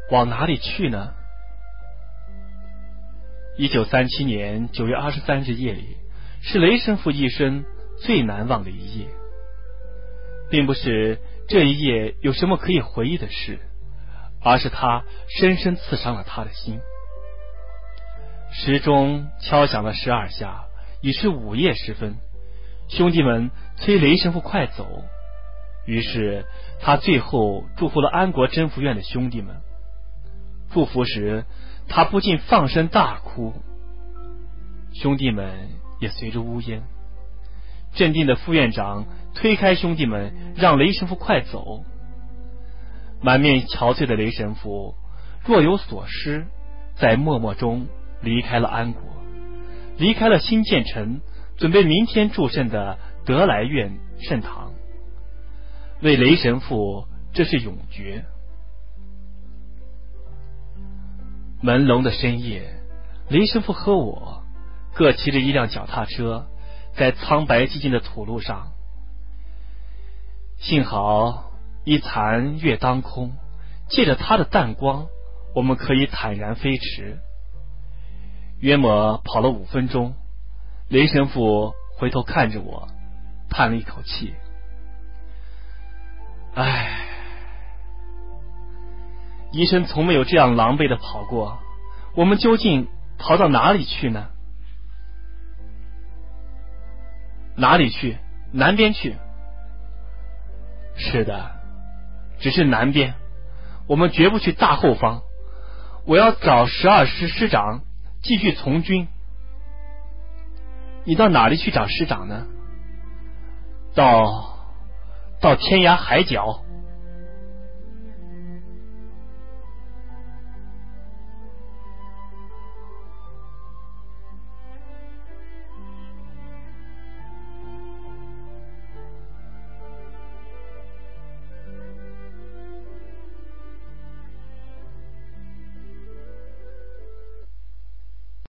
往哪里去呢？1937年9月23日夜里，是雷神父一生最难忘的一夜。并不是这一夜有什么可以回忆的事，而是他深深刺伤了他的心。时钟敲响了12下，已是午夜时分。兄弟们催雷神父快走，于是他最后祝福了安国真福院的兄弟们。祝福时，他不禁放声大哭，兄弟们也随着呜咽。镇定的副院长推开兄弟们，让雷神父快走。满面憔悴的雷神父若有所失，在默默中离开了安国，离开了新建成，准备明天祝圣的德莱院圣堂。为雷神父，这是永诀。朦胧的深夜，雷神父和我各骑着一辆脚踏车，在苍白寂静的土路上。幸好一残月当空，借着它的淡光，我们可以坦然飞驰。约莫跑了5分钟，雷神父回头看着我，叹了一口气：唉，医生从没有这样狼狈的跑过，我们究竟逃到哪里去呢？哪里去？南边去。是的，只是南边，我们绝不去大后方。我要找12师师长继续从军。你到哪里去找师长呢？到天涯海角。